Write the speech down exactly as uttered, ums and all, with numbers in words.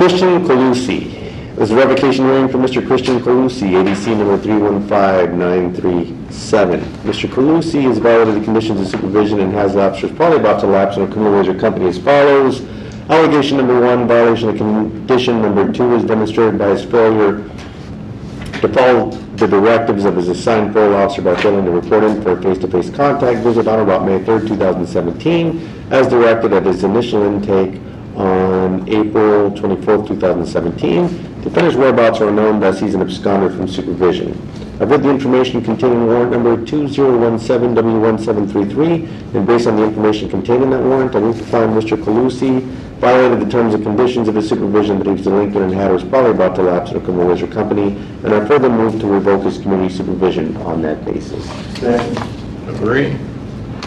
Christian Colucci. This is a revocation hearing for Mister Christian Colucci, A D C number three one five nine three seven. Mister Colucci has violated the conditions of supervision and has lapsed, or is probably about to lapse, on a criminal wager company as follows. Allegation number one, violation of condition number two is demonstrated by his failure to follow the directives of his assigned parole officer by failing to report him for a face-to-face contact visit on or about May third, two thousand seventeen, as directed at his initial intake on April twenty-fourth, two thousand seventeen. Defendant's whereabouts are unknown, thus he's an absconder from supervision. I've read the information contained in warrant number two zero one seven W one seven three three, and based on the information contained in that warrant, I move to find Mister Colucci violated the terms and conditions of his supervision, that he was delinquent and had or was probably about to lapse in a criminal wager company, and I further move to revoke his community supervision on that basis. Second. Agree.